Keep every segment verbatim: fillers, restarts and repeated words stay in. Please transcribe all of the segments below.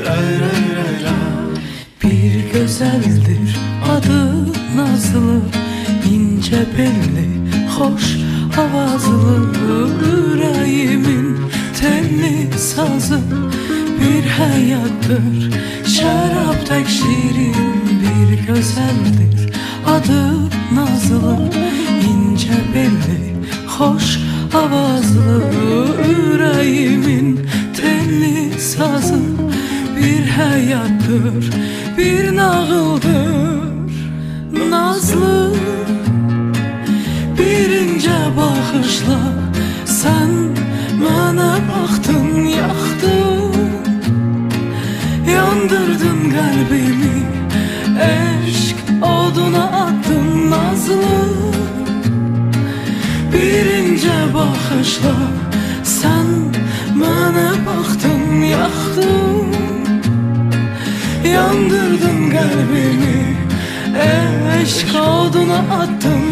Bir güzeldir adı Nazlı, ince belli, hoş avazlı, yüreğimin telli sazı. Bir hayattır şarap tek şirin, bir güzeldir adı Nazlı, ince belli, hoş avazlı, yüreğimin telli sazı. Bir hayattır, bir nağıldır nazlı. Birinci bakışla sen bana baktın, yaktın, yandırdın kalbimi, aşk oduna attın nazlı. Birinci bakışla sen bana baktın, yaktın, yandırdın kalbimi, aşk oduna attın.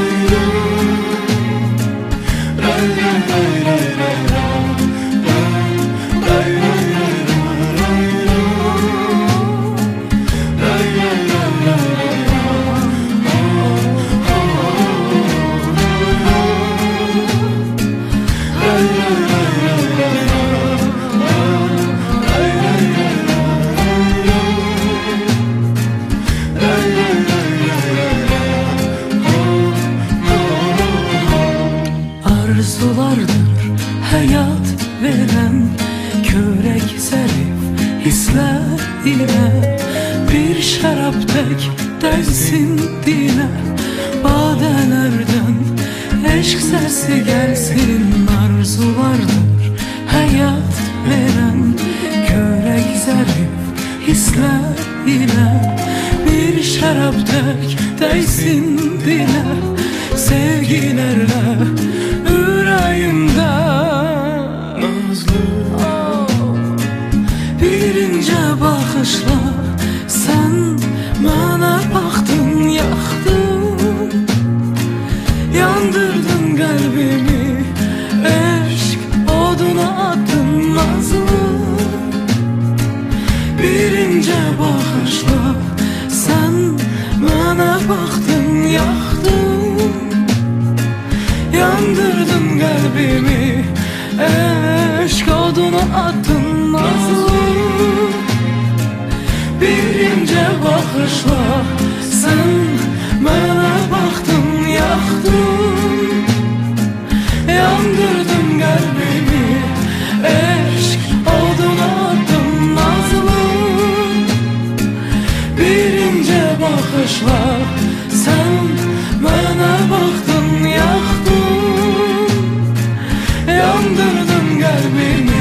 Arzulardır hayat veren, körek zerif hisler ile. Bir şarap tek dersin dile, badelerden aşk sesi gelsin. Arzulardır hayat veren, körek zerif hisler ile. Bir şarap tek dersin dile, sevgilerle yüreğimde nazlı. Oh. Birinci bakışla sen bana baktın, yaktın, yandırdın kalbimi, aşk oduna attın nazlı. Birinci bakışla sen bana baktın, yaktın, yandırdın kalbimi, aşk oduna attın nazlı. Birinci bakışla sen bana baktın, yaktın, yandırdın kalbimi, aşk oduna attın nazlı. Birinci bakışla sen bana baktın, yaktın, yandırdın kalbimi,